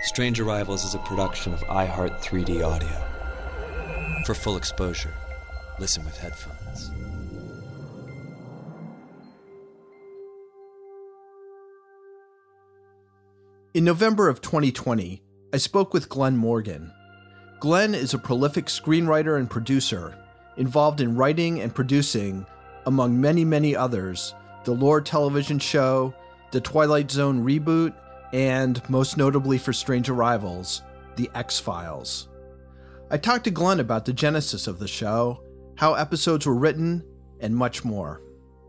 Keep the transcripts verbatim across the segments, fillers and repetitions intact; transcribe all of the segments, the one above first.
Strange Arrivals is a production of iHeart three D Audio. For full exposure, listen with headphones. In November of twenty twenty, I spoke with Glenn Morgan. Glenn is a prolific screenwriter and producer, involved in writing and producing, among many, many others, the Lore television show, the Twilight Zone reboot, and, most notably for Strange Arrivals, The X-Files. I talked to Glenn about the genesis of the show, how episodes were written, and much more.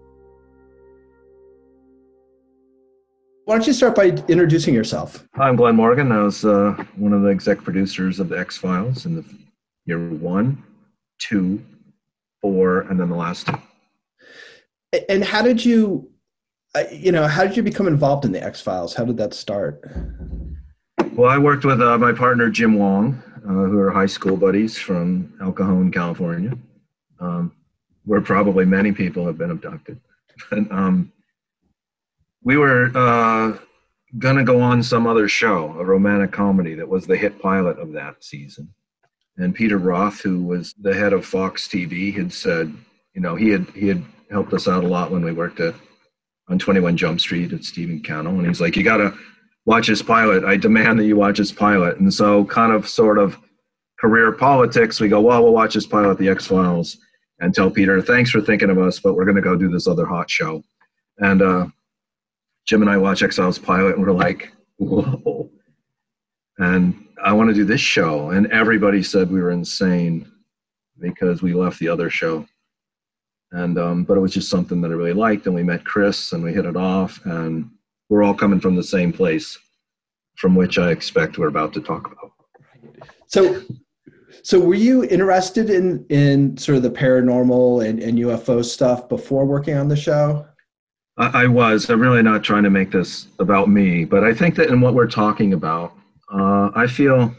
Why don't you start by introducing yourself? Hi, I'm Glenn Morgan. I was uh, one of the exec producers of The X-Files in the year one, two, four, and then the last two. And how did you, uh, you know, how did you become involved in The X-Files? How did that start? Well, I worked with uh, my partner, Jim Wong, uh, who are high school buddies from El Cajon, California, um, where probably many people have been abducted. But, um, we were uh, going to go on some other show, a romantic comedy that was the hit pilot of that season. And Peter Roth, who was the head of Fox T V, had said, you know, he had he had helped us out a lot when we worked at on twenty-one Jump Street at Stephen Cannell. And he's like, you got to watch this pilot. I demand that you watch this pilot. And so kind of sort of career politics, we go, well, we'll watch this pilot, The X-Files, and tell Peter, thanks for thinking of us, but we're going to go do this other hot show. And uh, Jim and I watch X-Files pilot, and we're like, whoa. And I want to do this show. And everybody said we were insane because we left the other show. And um, but it was just something that I really liked. And we met Chris, and we hit it off. And we're all coming from the same place, from which I expect we're about to talk about. So, so were you interested in, in sort of the paranormal and, and U F O stuff before working on the show? I was. I'm really not trying to make this about me, but I think that in what we're talking about, uh, I feel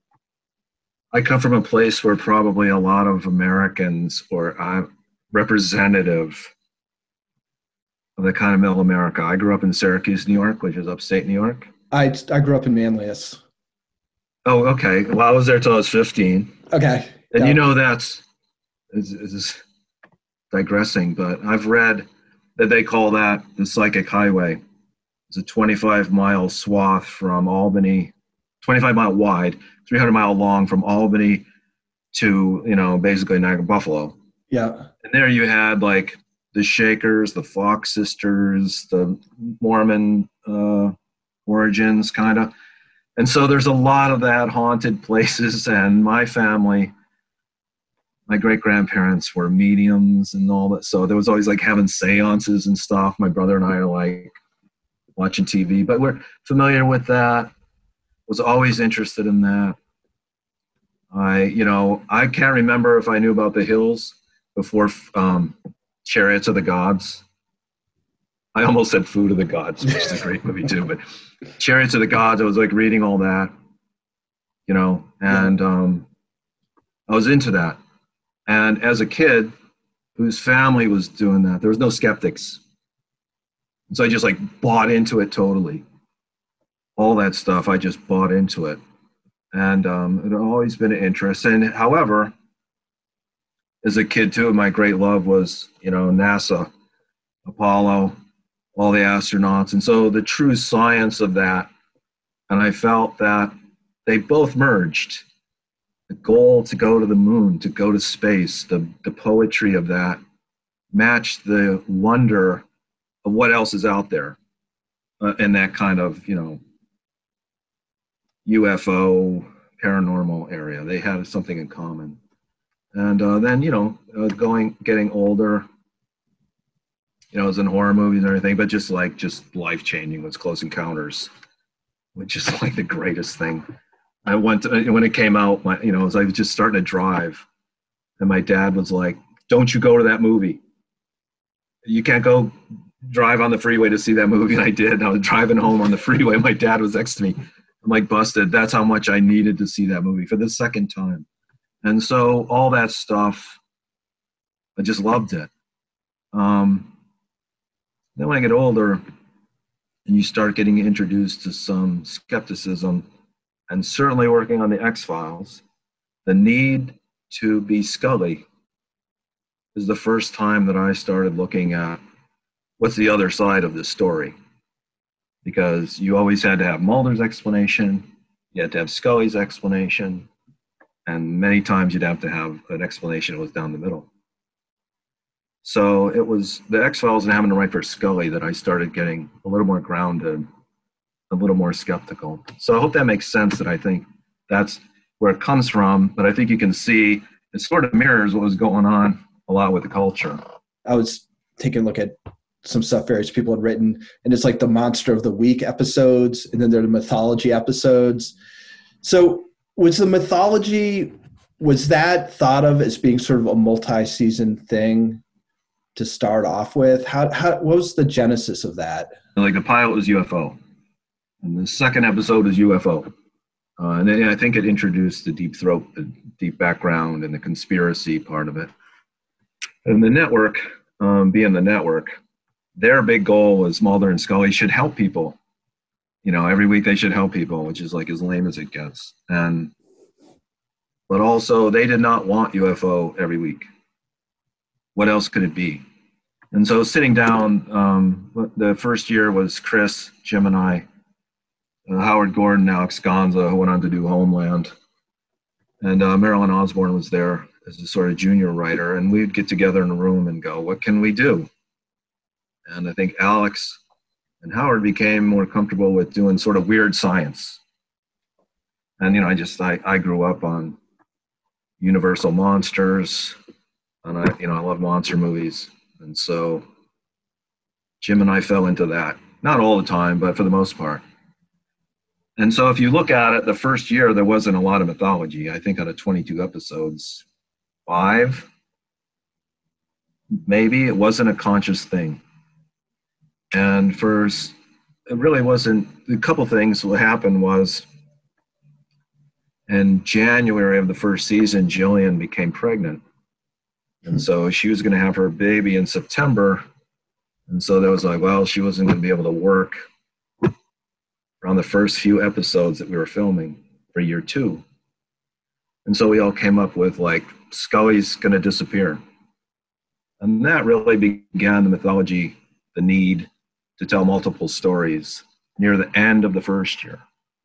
I come from a place where probably a lot of Americans or I'm representative of the kind of middle America. I grew up in Syracuse, New York, which is upstate New York. I, I grew up in Manlius. Oh, okay. Well, I was there till I was fifteen. Okay. And yeah. you know that's is, is digressing, but I've read that they call that the psychic highway. It's a twenty-five mile swath from Albany, twenty-five mile wide, three hundred mile long from Albany to, you know, basically Niagara, Buffalo. Yeah. And there you had like the Shakers, the Fox sisters, the Mormon uh, origins kind of. And so there's a lot of that haunted places, and my family, my great-grandparents were mediums and all that. So there was always like having seances and stuff. My brother and I are like watching T V, but we're familiar with that. Was always interested in that. I, you know, I can't remember if I knew about The Hills before um, Chariots of the Gods. I almost said Food of the Gods, which is a great movie too, but Chariots of the Gods, I was like reading all that, you know, and um, I was into that. And as a kid whose family was doing that, there was no skeptics. So I just like bought into it totally. All that stuff, I just bought into it. And um, it had always been an interest. And however, as a kid too, my great love was, you know, NASA, Apollo, all the astronauts. And so the true science of that, and I felt that they both merged. The goal to go to the moon, to go to space, the, the poetry of that matched the wonder of what else is out there uh, in that kind of, you know, U F O, paranormal area. They had something in common. And uh, then, you know, uh, going, getting older, you know, I was in horror movies and everything, but just like, just life-changing was Close Encounters, which is like the greatest thing. I went to, when it came out, my, you know, as I was just starting to drive, and my dad was like, don't you go to that movie. You can't go drive on the freeway to see that movie. And I did. And I was driving home on the freeway. My dad was next to me. I'm like, busted. That's how much I needed to see that movie for the second time. And so all that stuff, I just loved it. Um, then when I get older and you start getting introduced to some skepticism, and certainly working on the X-Files, the need to be Scully is the first time that I started looking at what's the other side of this story. Because you always had to have Mulder's explanation, you had to have Scully's explanation, and many times you'd have to have an explanation that was down the middle. So it was the X-Files and having to write for Scully that I started getting a little more grounded, a little more skeptical. So I hope that makes sense, that I think that's where it comes from, but I think you can see it sort of mirrors what was going on a lot with the culture. I was taking a look at some stuff various people had written, and it's like the Monster of the Week episodes, and then there are the mythology episodes. So was the mythology, was that thought of as being sort of a multi-season thing to start off with? How, how what was the genesis of that? Like the pilot was U F O, and the second episode is U F O. Uh, and then I think it introduced the deep throat, the deep background, and the conspiracy part of it. And the network, um, being the network, their big goal was Mulder and Scully should help people. You know, every week they should help people, which is like as lame as it gets. And, but also they did not want U F O every week. What else could it be? And so sitting down, um, the first year was Chris, Jim, and I, uh, Howard Gordon, Alex Gonza, who went on to do Homeland. And uh, Marilyn Osborne was there as a sort of junior writer. And we'd get together in a room and go, what can we do? And I think Alex and Howard became more comfortable with doing sort of weird science. And, you know, I just, I, I grew up on Universal monsters, and I, you know, I love monster movies. And so Jim and I fell into that. Not all the time, but for the most part. And so if you look at it, the first year, there wasn't a lot of mythology. I think out of twenty-two episodes, five, maybe, it wasn't a conscious thing. And for, it really wasn't, a couple things what happened was, in January of the first season, Jillian became pregnant. And so she was going to have her baby in September. And so there was like, well, she wasn't going to be able to work on the first few episodes that we were filming for year two. And so we all came up with like, Scully's going to disappear. And that really began the mythology, the need to tell multiple stories near the end of the first year.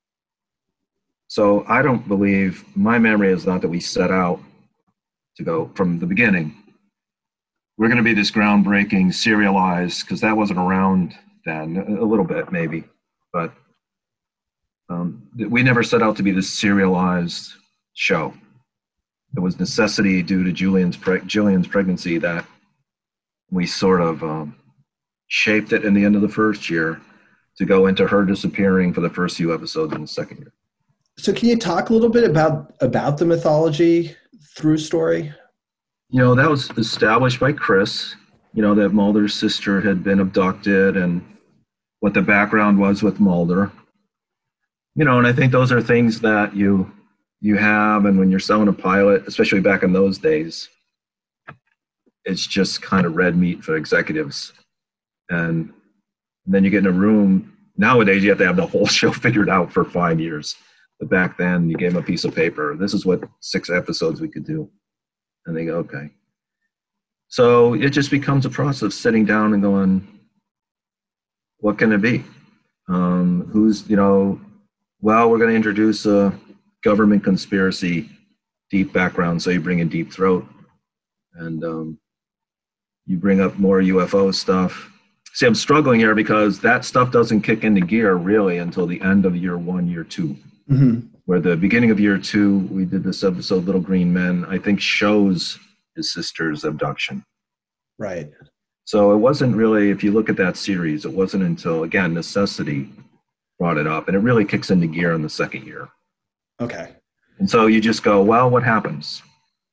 So I don't believe, my memory is not that we set out to go from the beginning, we're going to be this groundbreaking serialized, because that wasn't around then, a little bit maybe, but um, we never set out to be this serialized show. It was necessity due to Julian's, pre- Jillian's pregnancy that we sort of um, shaped it in the end of the first year to go into her disappearing for the first few episodes in the second year. So can you talk a little bit about, about the mythology through story? You know, that was established by Chris, you know, that Mulder's sister had been abducted and what the background was with Mulder. You know, and I think those are things that you you have, and when you're selling a pilot, especially back in those days, it's just kind of red meat for executives. And then you get in a room, nowadays you have to have the whole show figured out for five years. But back then you gave them a piece of paper. This is what six episodes we could do. And they go, okay. So it just becomes a process of sitting down and going, what can it be? Um, who's, you know, well, we're going to introduce a government conspiracy, deep background. So you bring in Deep Throat, and um, you bring up more U F O stuff. See, I'm struggling here because that stuff doesn't kick into gear really until the end of year one, year two. Mm-hmm. Where the beginning of year two, we did this episode, Little Green Men, I think shows his sister's abduction. Right. So it wasn't really, if you look at that series, it wasn't until, again, necessity brought it up, and it really kicks into gear in the second year. Okay. And so you just go, well, what happens?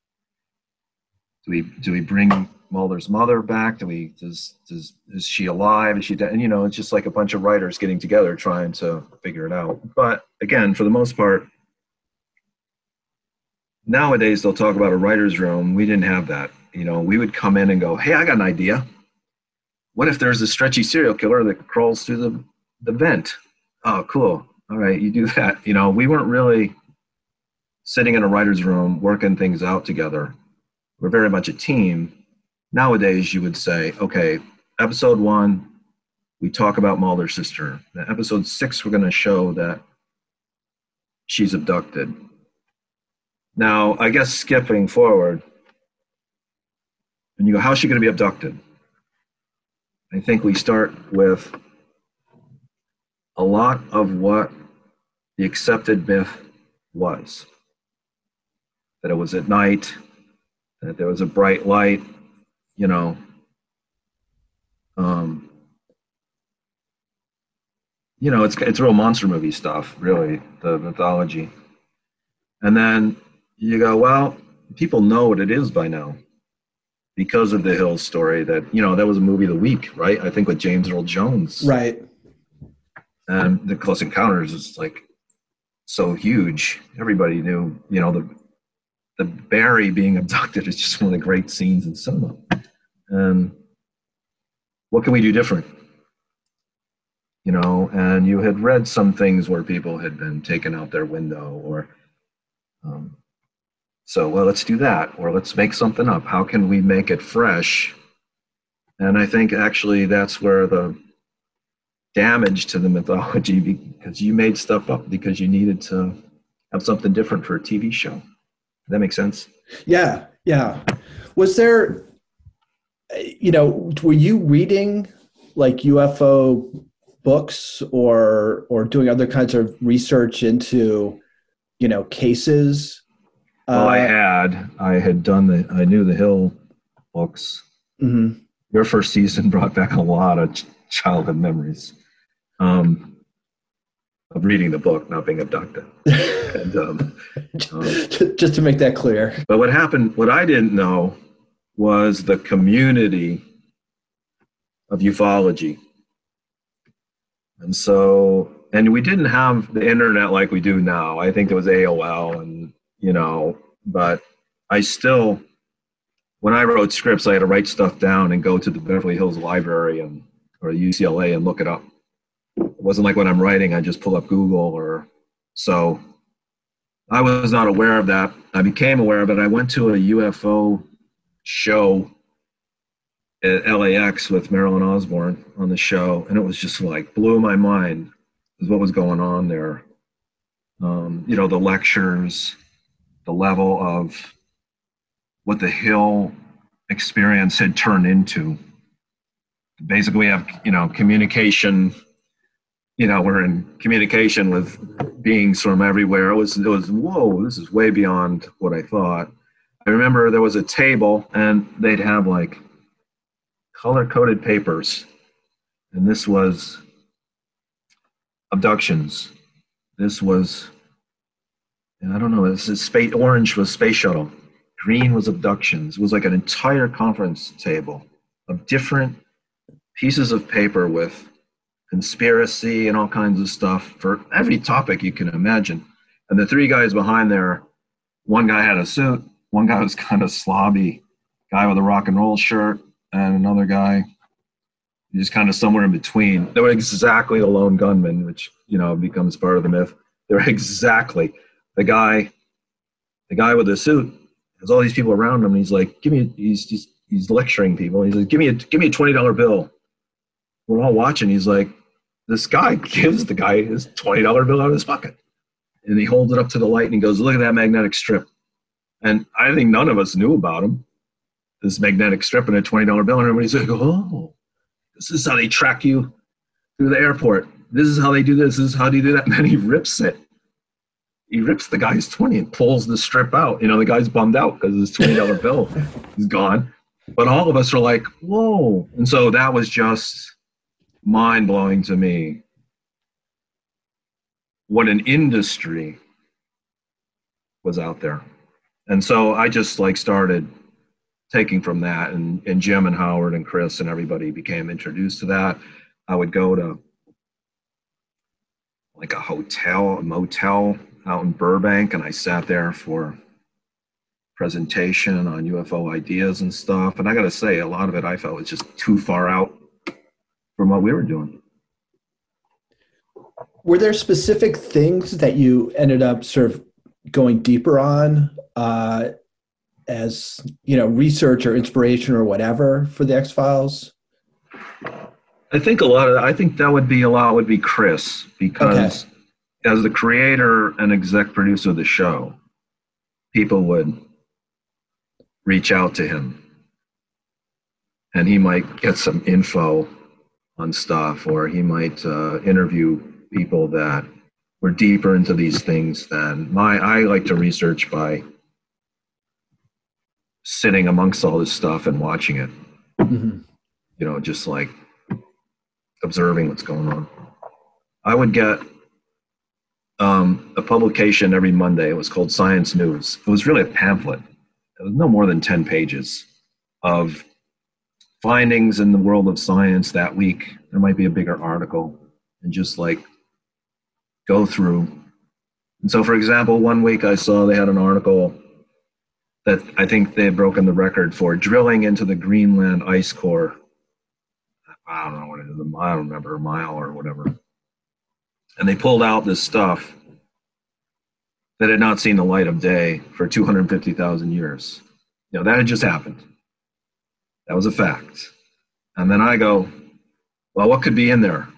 Do we do we bring Mulder's mother back? Do we does does is she alive? Is she dead? And you know, it's just like a bunch of writers getting together trying to figure it out. But again, for the most part, nowadays they'll talk about a writer's room. We didn't have that. You know, we would come in and go, hey, I got an idea. What if there's a stretchy serial killer that crawls through the, the vent? Oh, cool. all right, you do that. You know, we weren't really sitting in a writer's room working things out together. We're very much a team. Nowadays, you would say, okay, episode one, we talk about Mulder's sister. Then episode six, we're going to show that she's abducted. Now, I guess skipping forward, and you go, how's she going to be abducted? I think we start with a lot of what the accepted myth was. That it was at night, that there was a bright light, you know. Um, you know, it's it's real monster movie stuff, really, the mythology. And then you go, well, people know what it is by now because of the Hill story that, you know, that was a movie of the week, right? I think with James Earl Jones. Right. And the Close Encounters is like so huge. Everybody knew, you know, the the Barry being abducted is just one of the great scenes in cinema. And what can we do different? You know, and you had read some things where people had been taken out their window or, um, so, well, let's do that, or let's make something up. How can we make it fresh? And I think actually that's where the damage to the mythology, because you made stuff up because you needed to have something different for a T V show. Does that make sense? Yeah, yeah. Was there, you know, were you reading like U F O books or or doing other kinds of research into, you know, cases? Well, uh, I had. I had done the, I knew the Hill books. Mm-hmm. Your first season brought back a lot of ch- childhood memories um, of reading the book, not being abducted. and, um, um, Just to make that clear. But what happened, what I didn't know was the community of ufology. And so, and we didn't have the internet like we do now. I think there was A O L and, you know, but I still, when I wrote scripts, I had to write stuff down and go to the Beverly Hills Library and or U C L A and look it up. It wasn't like when I'm writing, I just pull up Google or so. I was not aware of that. I became aware of it. I went to a U F O show at L A X with Marilyn Osborne on the show, and it was just like blew my mind is what was going on there. Um, you know, the lectures, the level of what the Hill experience had turned into. Basically, we have, you know, communication. You know, we're in communication with beings from everywhere. It was, it was, whoa, this is way beyond what I thought. I remember there was a table, and they'd have like color-coded papers, and this was abductions. This was, I don't know, this is space. Orange was space shuttle. Green was abductions. It was like an entire conference table of different pieces of paper with conspiracy and all kinds of stuff for every topic you can imagine. And the three guys behind there, one guy had a suit, one guy was kind of slobby, guy with a rock and roll shirt, and another guy just kind of somewhere in between. They were exactly the lone gunman, which, you know, becomes part of the myth. They're exactly the guy, the guy with the suit. There's all these people around him, and he's like, "Give me." He's he's, he's lecturing people. He's like, "Give me a give me a twenty dollar bill." We're all watching. He's like, this guy gives the guy his twenty dollar bill out of his pocket, and he holds it up to the light, and he goes, "Look at that magnetic strip." And I think none of us knew about him. This magnetic strip and a twenty dollar bill, and everybody's like, "Oh, this is how they track you through the airport. This is how they do this. This is how they do that." And then he rips it. He rips the guy's twenty and pulls the strip out. You know, the guy's bummed out because his twenty dollar bill is gone. But all of us are like, whoa. And so that was just mind-blowing to me. What an industry was out there. And so I just like started taking from that, and, and Jim and Howard and Chris and everybody became introduced to that. I would go to like a hotel, a motel out in Burbank, and I sat there for presentation on U F O ideas and stuff. And I got to say, a lot of it I felt was just too far out from what we were doing. were there specific things that you ended up sort of going deeper on uh, as, you know, research or inspiration or whatever for the X-Files? I think a lot of, I think that would be a lot would be Chris, because okay. as the creator and exec producer of the show, people would reach out to him and he might get some info on stuff, or he might uh, interview people that were deeper into these things than my, I like to research by sitting amongst all this stuff and watching it, mm-hmm. you know, just like observing what's going on. I would get um, a publication every Monday. It was called Science News. It was really a pamphlet. It was no more than ten pages of findings in the world of science that week. There might be a bigger article, and just like go through. And so, for example, one week I saw they had an article that I think they had broken the record for drilling into the Greenland ice core. I don't know what it is, I don't remember, a mile or whatever. And they pulled out this stuff that had not seen the light of day for two hundred fifty thousand years. You know, that had just happened. That was a fact. And then I go, well, what could be in there?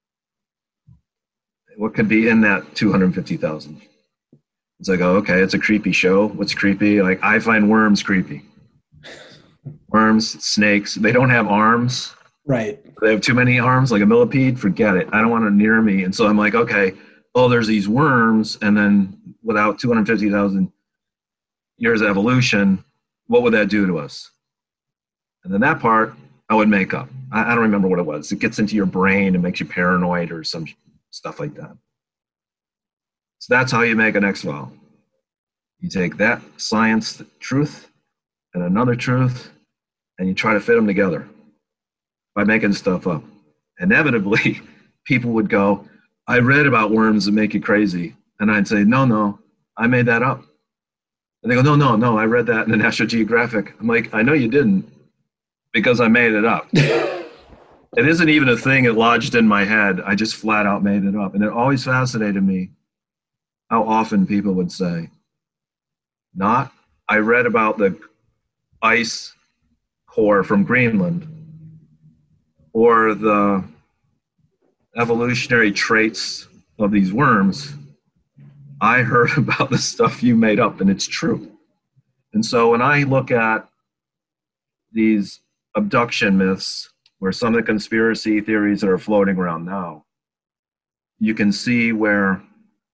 What could be in that two hundred fifty thousand? It's like, oh, okay, it's a creepy show. What's creepy? Like, I find worms creepy. Worms, snakes, they don't have arms. Right. They have too many arms, like a millipede, forget it. I don't want it near me. And so I'm like, okay, oh, there's these worms, and then without two hundred fifty thousand years of evolution, what would that do to us? And then that part, I would make up. I, I don't remember what it was. It gets into your brain and makes you paranoid or some stuff like that. So that's how you make an X-File. You take that science truth and another truth, and you try to fit them together by making stuff up. Inevitably, people would go, I read about worms that make you crazy. And I'd say, no, no, I made that up. And they go, no, no, no, I read that in the National Geographic. I'm like, I know you didn't, because I made it up. It isn't even a thing that lodged in my head. I just flat out made it up. And it always fascinated me how often people would say, not, I read about the ice core from Greenland, or the evolutionary traits of these worms. I heard about the stuff you made up, and it's true. And so when I look at these abduction myths, or some of the conspiracy theories that are floating around now, you can see where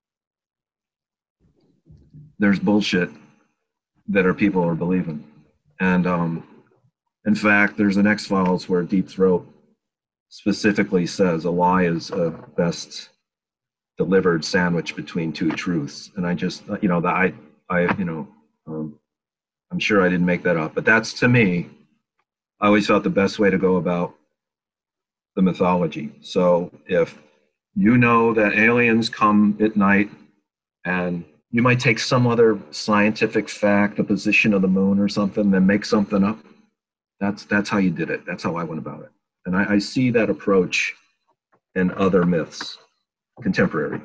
there's bullshit that our people are believing. And um, in fact, there's an X-Files where Deep Throat specifically says a lie is a best delivered sandwich between two truths. And I just, you know, that I, I, you know, um, I'm sure I didn't make that up, but that's, to me, I always felt the best way to go about the mythology. So if you know that aliens come at night, and you might take some other scientific fact, the position of the moon or something, then make something up. That's that's how you did it. That's how I went about it. And I, I see that approach in other myths, contemporary.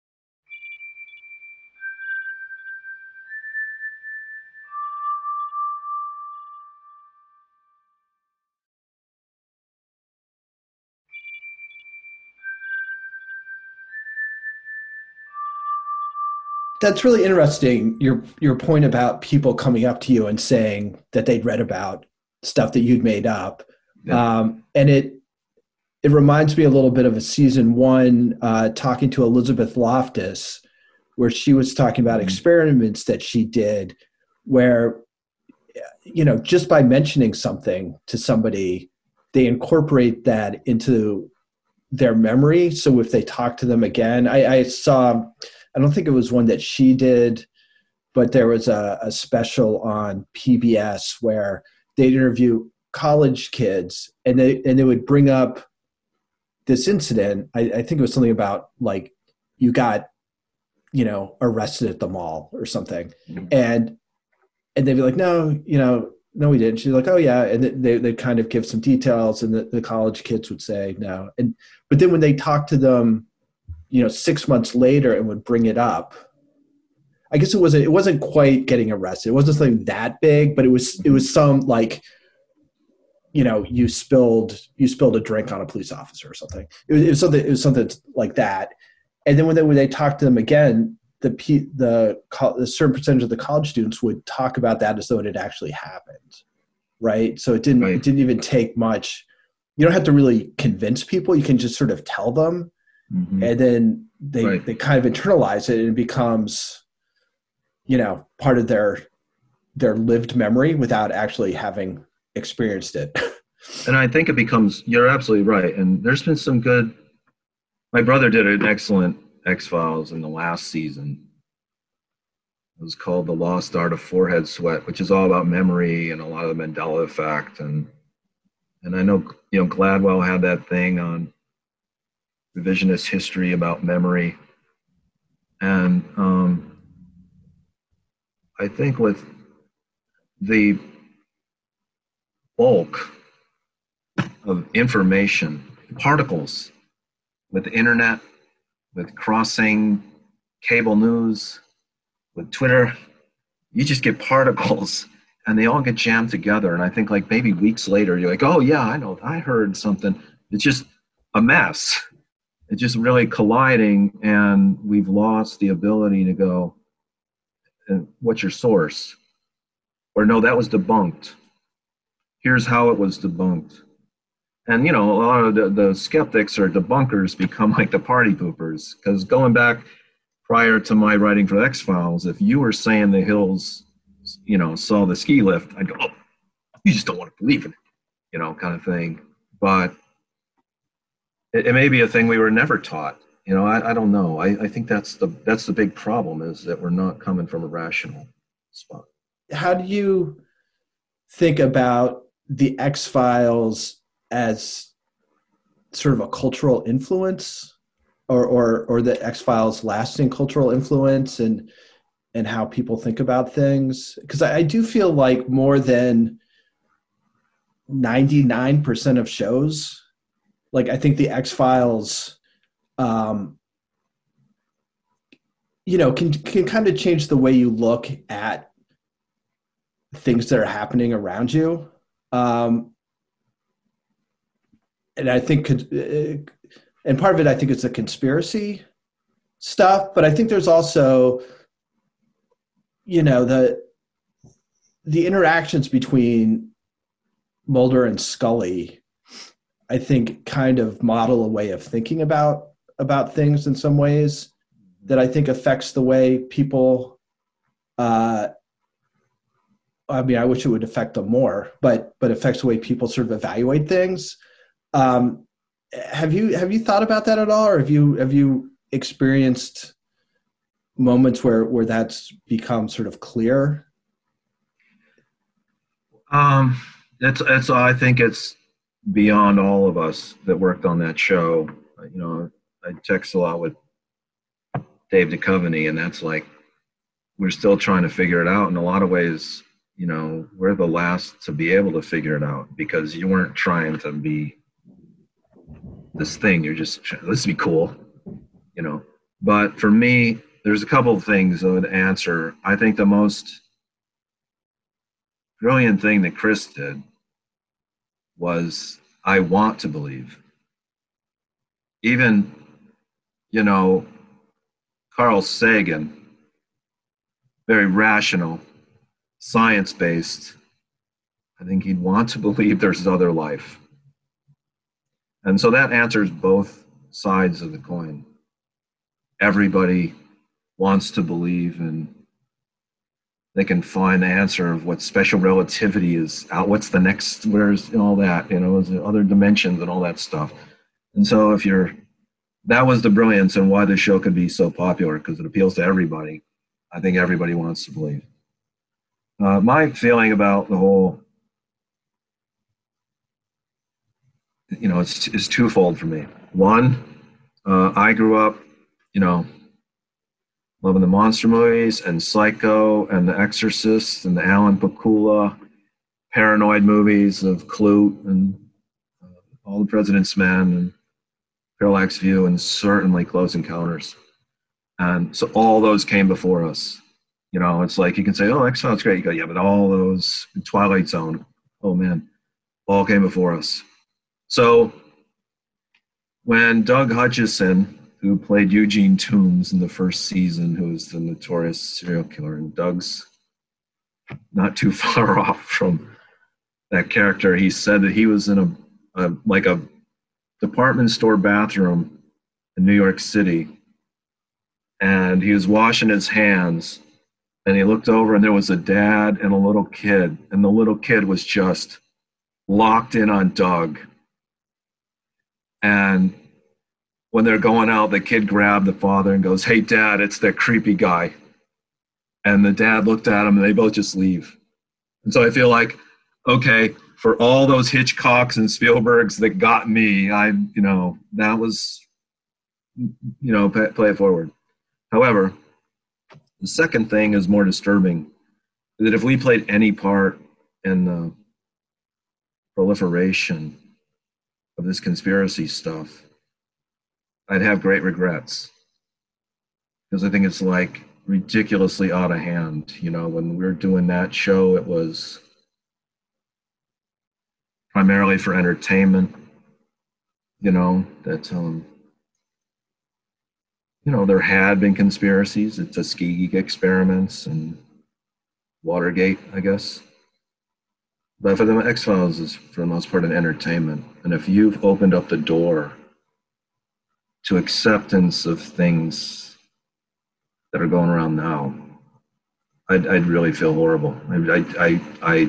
That's really interesting. Your your point about people coming up to you and saying that they'd read about stuff that you'd made up, yeah. um, and it it reminds me a little bit of a season one uh, talking to Elizabeth Loftus, where she was talking about mm-hmm. experiments that she did, where you know just by mentioning something to somebody, they incorporate that into their memory. So if they talk to them again, I, I saw. I don't think it was one that she did, but there was a, a special on P B S where they'd interview college kids, and they and they would bring up this incident. I, I think it was something about like you got, you know, arrested at the mall or something, mm-hmm. and and they'd be like, no, you know, no, we didn't. She's like, oh yeah, and they they kind of give some details, and the, the college kids would say no, and but then when they talk to them, you know, six months later and would bring it up. I guess it wasn't, it wasn't quite getting arrested. It wasn't something that big, but it was, it was some like, you know, you spilled, you spilled a drink on a police officer or something. It was, it was something, it was something like that. And then when they, when they talked to them again, the, the, the certain percentage of the college students would talk about that as though it had actually happened. Right. So it didn't, right. it didn't even take much. You don't have to really convince people. You can just sort of tell them, mm-hmm. and then they, right. they kind of internalize it and it becomes, you know, part of their, their lived memory without actually having experienced it. And I think it becomes, you're absolutely right. And there's been some good, my brother did an excellent X-Files in the last season. It was called The Lost Art of Forehead Sweat, which is all about memory and a lot of the Mandela effect. And, and I know, you know, Gladwell had that thing on revisionist history about memory. And um, I think with the bulk of information, particles, with the internet, with crossing cable news, with Twitter, you just get particles and they all get jammed together. And I think like maybe weeks later, you're like, oh yeah, I know, I heard something. It's just a mess. It's just really colliding, and we've lost the ability to go, what's your source? Or no, that was debunked. Here's how it was debunked. And, you know, a lot of the, the skeptics or debunkers become like the party poopers. Because going back prior to my writing for the X-Files, if you were saying the Hills, you know, saw the ski lift, I'd go, oh, you just don't want to believe it, you know, kind of thing. But it, it may be a thing we were never taught. You know, I, I don't know. I, I think that's the that's the big problem, is that we're not coming from a rational spot. How do you think about the X-Files as sort of a cultural influence, or or or the X-Files lasting cultural influence, and and how people think about things? Because I, I do feel like more than ninety-nine percent of shows, like I think the X-Files, um, you know, can can kind of change the way you look at things that are happening around you. Um, and I think, and part of it, I think it's the conspiracy stuff, but I think there's also, you know, the, the interactions between Mulder and Scully, I think kind of model a way of thinking about, about things in some ways that I think affects the way people, uh, I mean, I wish it would affect them more, but but affects the way people sort of evaluate things. Um, have you have you thought about that at all, or have you have you experienced moments where where that's become sort of clear? Um, it's it's I think it's beyond all of us that worked on that show. You know, I text a lot with Dave Duchovny, and that's like, we're still trying to figure it out in a lot of ways. You know, we're the last to be able to figure it out, because you weren't trying to be this thing. You're just, let's be cool, you know. But for me, there's a couple of things I would answer. I think the most brilliant thing that Chris did was, I want to believe. Even, you know, Carl Sagan, very rational, science-based, I think he'd want to believe there's other life. And so that answers both sides of the coin. Everybody wants to believe, and they can find the answer of what special relativity is, out, what's the next, where's, and all that, you know, is there other dimensions and all that stuff. And so if you're, that was the brilliance and why the show could be so popular, because it appeals to everybody. I think everybody wants to believe. Uh, my feeling about the whole, you know, it's, it's twofold for me. One, uh, I grew up, you know, loving the monster movies and Psycho and The Exorcist and the Alan Pakula paranoid movies of Clute and uh, All the President's Men and Parallax View, and certainly Close Encounters. And so all those came before us. You know, it's like you can say, oh, X-Files great. You go, yeah, but all those, Twilight Zone, oh man, all came before us. So when Doug Hutchison, who played Eugene Toombs in the first season, who was the notorious serial killer, and Doug's not too far off from that character, he said that he was in a, a like a department store bathroom in New York City, and he was washing his hands, and he looked over, and there was a dad and a little kid, and the little kid was just locked in on Doug. And when they're going out, the kid grabbed the father and goes, hey, Dad, it's that creepy guy. And the dad looked at him, and they both just leave. And so I feel like, okay, for all those Hitchcocks and Spielbergs that got me, I, you know, that was, you know, play, play it forward. However, the second thing is more disturbing, that if we played any part in the proliferation of this conspiracy stuff, I'd have great regrets. Because I think it's like ridiculously out of hand. You know, when we were doing that show, it was primarily for entertainment, you know, that, um, you know, there had been conspiracies, the Tuskegee experiments and Watergate, I guess. But for the X-Files is, for the most part, an entertainment. And if you've opened up the door to acceptance of things that are going around now, I'd, I'd really feel horrible. I, I, I, I,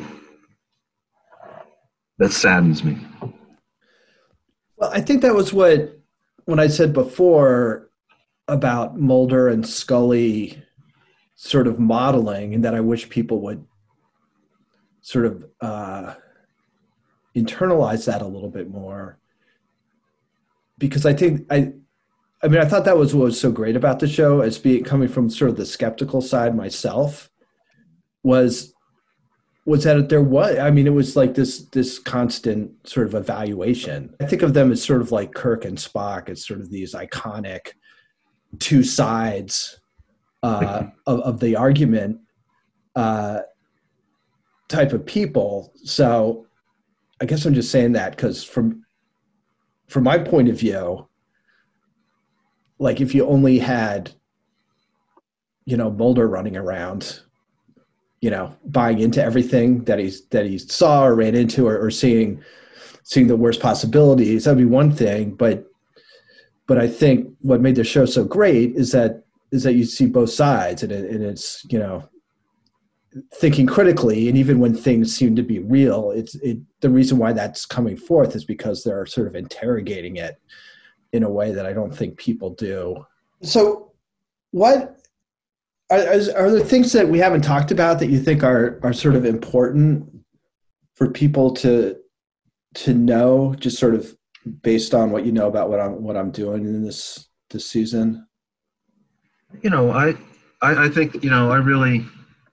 that saddens me. Well, I think that was what, when I said before about Mulder and Scully sort of modeling, and that I wish people would sort of uh, internalize that a little bit more. Because I think, I I mean, I thought that was what was so great about the show, as being coming from sort of the skeptical side myself, was was that there was, I mean, it was like this this constant sort of evaluation. I think of them as sort of like Kirk and Spock, as sort of these iconic two sides uh, of, of the argument uh, type of people. So I guess I'm just saying that because from from my point of view, like if you only had, you know, Mulder running around, you know, buying into everything that he's that he saw or ran into, or, or seeing seeing the worst possibilities, that'd be one thing. But but I think what made the show so great is that is that you see both sides, and, it, and it's, you know, thinking critically, and even when things seem to be real, it's it the reason why that's coming forth is because they're sort of interrogating it in a way that I don't think people do. So what are, are there things that we haven't talked about that you think are are sort of important for people to to know, just sort of based on what you know about what I'm what I'm doing in this this season? You know, I I, I think, you know, I really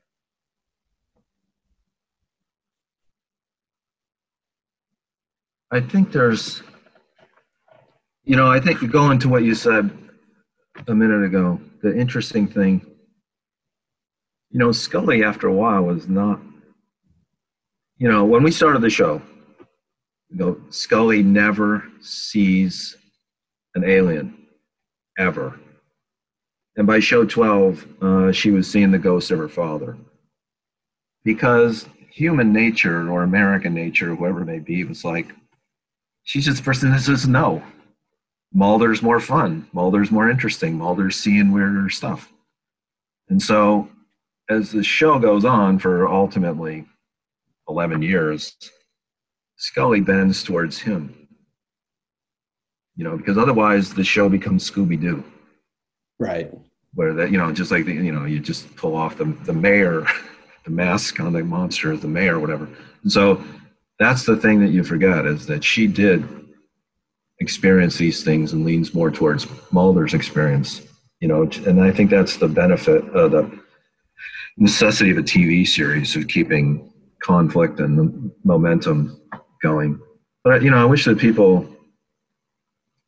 I think there's, you know, I think going to what you said a minute ago, the interesting thing, you know, Scully after a while was not, you know, when we started the show, you know, Scully never sees an alien, ever. And by show twelve, uh, she was seeing the ghost of her father. Because human nature, or American nature, whoever it may be, was like, she's just the person that says no. Mulder's more fun. Mulder's more interesting. Mulder's seeing weirder stuff. And so as the show goes on for ultimately eleven years, Scully bends towards him. You know, because otherwise the show becomes Scooby-Doo. Right. Where that, you know, just like, the, you know, you just pull off the, the mayor, the mask on the monster, the mayor, whatever. And so that's the thing that you forget, is that she did experience these things and leans more towards Mulder's experience, you know, and I think that's the benefit of the necessity of a T V series, of keeping conflict and momentum going. But, you know, I wish that people,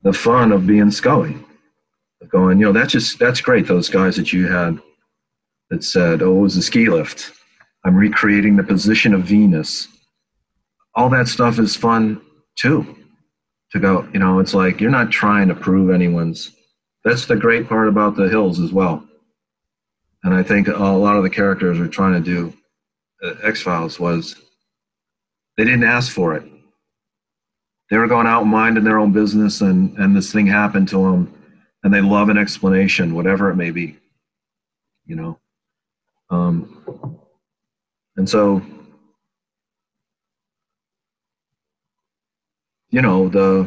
the fun of being Scully. Going, you know, that's just, that's great. Those guys that you had that said, oh, it was a ski lift. I'm recreating the position of Venus. All that stuff is fun too. To go, you know, it's like, you're not trying to prove anyone's, that's the great part about the Hills as well. And I think a lot of the characters are trying to do uh, X-Files was, they didn't ask for it. They were going out and minding their own business, and, and this thing happened to them. And they love an explanation, whatever it may be, you know. Um, and so, you know, the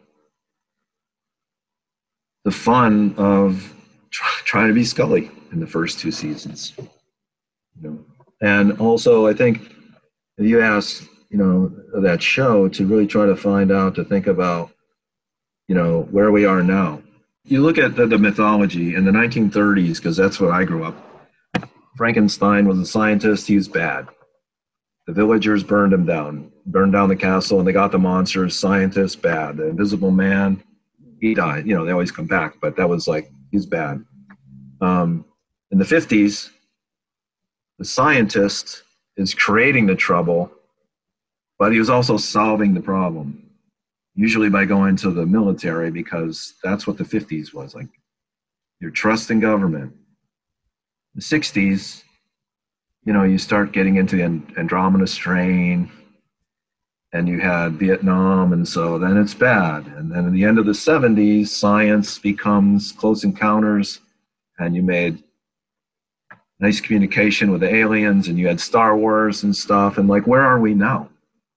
the fun of try, trying to be Scully in the first two seasons, you know. And also, I think if you ask, you know, that show to really try to find out, to think about, you know, where we are now. You look at the, the mythology in the nineteen thirties, because that's what I grew up. Frankenstein was a scientist. He was bad. The villagers burned him down, burned down the castle, and they got the monsters. Scientist, bad. The Invisible Man, he died. You know, they always come back, but that was like, he's bad. Um, in the fifties, the scientist is creating the trouble, but he was also solving the problem. Usually by going to the military, because that's what the fifties was like. Your trust in government. The sixties, you know, you start getting into the Andromeda Strain, and you had Vietnam, and so then it's bad. And then at the end of the seventies, science becomes Close Encounters, and you made nice communication with the aliens, and you had Star Wars and stuff. And like, where are we now?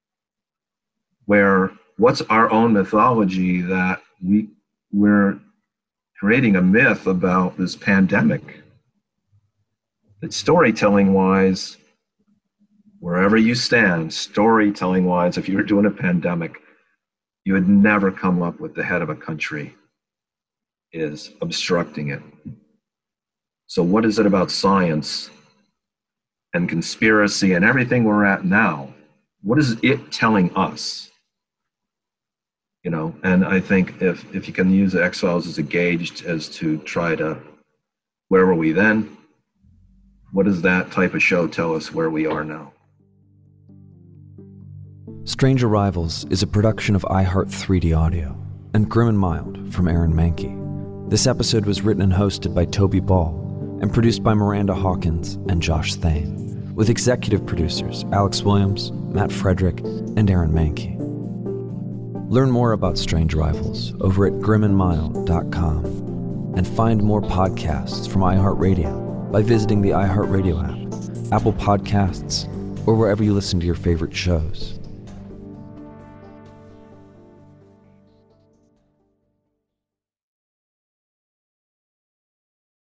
Where what's our own mythology that we, we're creating a myth about this pandemic? That storytelling-wise, wherever you stand, storytelling-wise, if you were doing a pandemic, you would never come up with the head of a country is obstructing it. So what is it about science and conspiracy and everything we're at now? What is it telling us? You know, and I think if, if you can use the X-Files as a gauge as to try to, where were we then? What does that type of show tell us where we are now? Strange Arrivals is a production of iHeart three D Audio and Grim and Mild from Aaron Mahnke. This episode was written and hosted by Toby Ball and produced by Miranda Hawkins and Josh Thane, with executive producers Alex Williams, Matt Frederick, and Aaron Mahnke. Learn more about Strange Arrivals over at grim and mild dot com and find more podcasts from iHeartRadio by visiting the iHeartRadio app, Apple Podcasts, or wherever you listen to your favorite shows.